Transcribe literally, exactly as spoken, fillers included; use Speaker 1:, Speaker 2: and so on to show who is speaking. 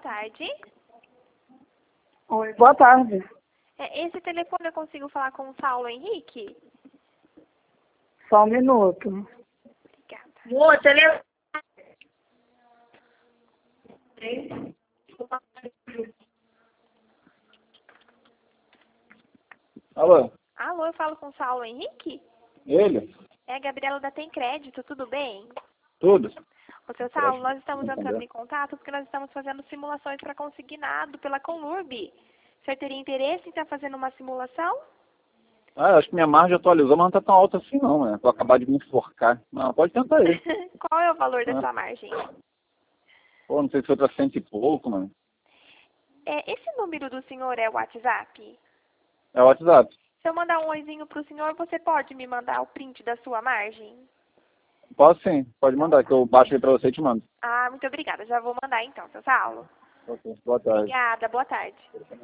Speaker 1: tarde.
Speaker 2: Oi, boa tarde.
Speaker 1: É, esse telefone eu consigo falar com o Saulo Henrique?
Speaker 2: Só um minuto.
Speaker 1: Obrigada.
Speaker 2: Boa, telefone.
Speaker 3: Alô?
Speaker 1: Alô, eu falo com o Saulo Henrique?
Speaker 3: Ele?
Speaker 1: É a Gabriela da Tem Crédito, tudo bem?
Speaker 3: Tudo?
Speaker 1: Ô, seu Saulo, nós estamos entrando
Speaker 3: Entendeu?
Speaker 1: em contato porque nós estamos fazendo simulações para consignado pela Conurb. O senhor teria interesse em estar fazendo uma simulação?
Speaker 3: Ah, acho que minha margem atualizou, mas não tá tão alta assim não, né? Vou acabar de me enforcar. Não, pode tentar aí.
Speaker 1: Qual é o valor da
Speaker 3: Ah.
Speaker 1: sua margem?
Speaker 3: Pô, não sei se foi pra cento e pouco, mano.
Speaker 1: É, esse número do senhor é o WhatsApp?
Speaker 3: É o WhatsApp.
Speaker 1: Se eu mandar um oizinho pro senhor, você pode me mandar o print da sua margem?
Speaker 3: Posso sim, pode mandar, que eu baixo aí pra você e te mando.
Speaker 1: Ah, muito obrigada. Já vou mandar então, seu Saulo.
Speaker 3: Ok, boa tarde.
Speaker 1: Obrigada, boa tarde.